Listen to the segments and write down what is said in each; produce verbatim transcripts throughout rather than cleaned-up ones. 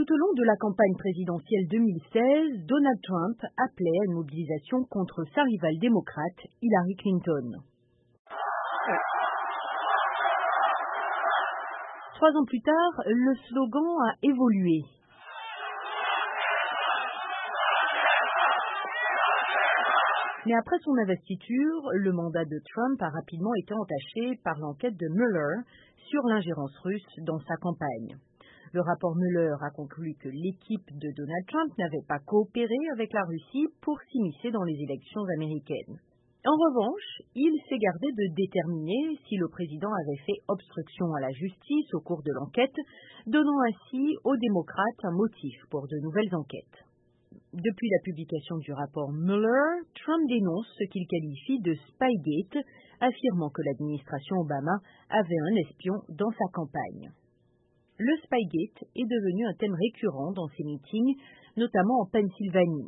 Tout au long de la campagne présidentielle deux mille seize, Donald Trump appelait à une mobilisation contre sa rivale démocrate, Hillary Clinton. Trois ans plus tard, le slogan a évolué. Mais après son investiture, le mandat de Trump a rapidement été entaché par l'enquête de Mueller sur l'ingérence russe dans sa campagne. Le rapport Mueller a conclu que l'équipe de Donald Trump n'avait pas coopéré avec la Russie pour s'immiscer dans les élections américaines. En revanche, il s'est gardé de déterminer si le président avait fait obstruction à la justice au cours de l'enquête, donnant ainsi aux démocrates un motif pour de nouvelles enquêtes. Depuis la publication du rapport Mueller, Trump dénonce ce qu'il qualifie de Spygate, affirmant que l'administration Obama avait un espion dans sa campagne. Le Spygate est devenu un thème récurrent dans ses meetings, notamment en Pennsylvanie.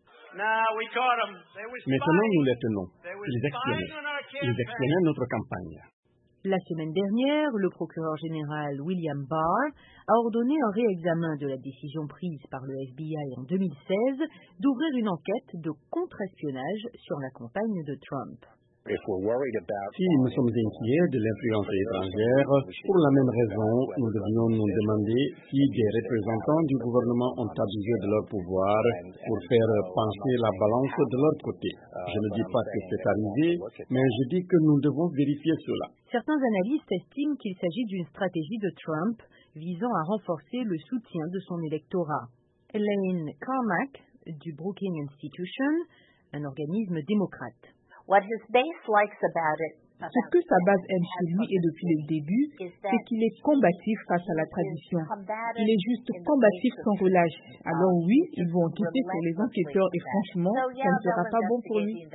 Maintenant, nous les tenons. Ils espionnaient. Ils espionnaient notre campagne. La semaine dernière, le procureur général William Barr a ordonné un réexamen de la décision prise par le F B I en deux mille seize d'ouvrir une enquête de contre-espionnage sur la campagne de Trump. Si nous sommes inquiets de l'influence étrangère, pour la même raison, nous devrions nous demander si des représentants du gouvernement ont abusé de leur pouvoir pour faire pencher la balance de leur côté. Je ne dis pas que c'est arrivé, mais je dis que nous devons vérifier cela. Certains analystes estiment qu'il s'agit d'une stratégie de Trump visant à renforcer le soutien de son électorat. Elaine Carmack, du Brookings Institution, un organisme démocrate. What his base likes about it. Ce que sa base aime chez lui et depuis le début, c'est qu'il est combatif face à la tradition. Il est juste combatif sans relâche. Alors oui, ils vont enquêter sur les enquêteurs et franchement, ça ne sera pas bon pour lui.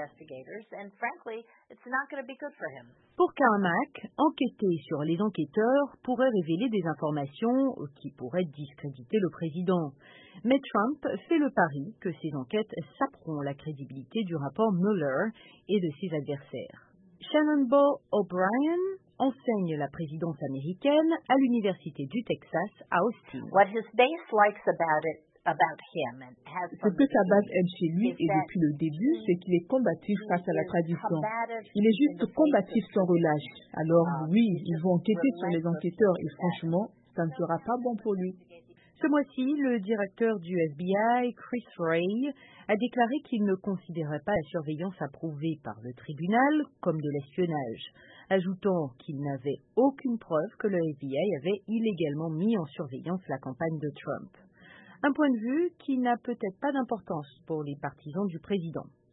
Pour Carmack, enquêter sur les enquêteurs pourrait révéler des informations qui pourraient discréditer le président. Mais Trump fait le pari que ces enquêtes saperont la crédibilité du rapport Mueller et de ses adversaires. Shannon Bow O'Brien enseigne la présidence américaine à l'Université du Texas à Austin. What his base likes about it, about him, and has Ce que sa base aime chez lui et depuis le début, c'est qu'il est combatif face à la tradition. Il est juste combatif sans relâche. Alors oui, ils vont enquêter sur les enquêteurs et franchement, ça ne sera pas bon pour lui. Ce mois-ci, le directeur du F B I, Chris Wray, a déclaré qu'il ne considérait pas la surveillance approuvée par le tribunal comme de l'espionnage, ajoutant qu'il n'avait aucune preuve que le F B I avait illégalement mis en surveillance la campagne de Trump. Un point de vue qui n'a peut-être pas d'importance pour les partisans du président.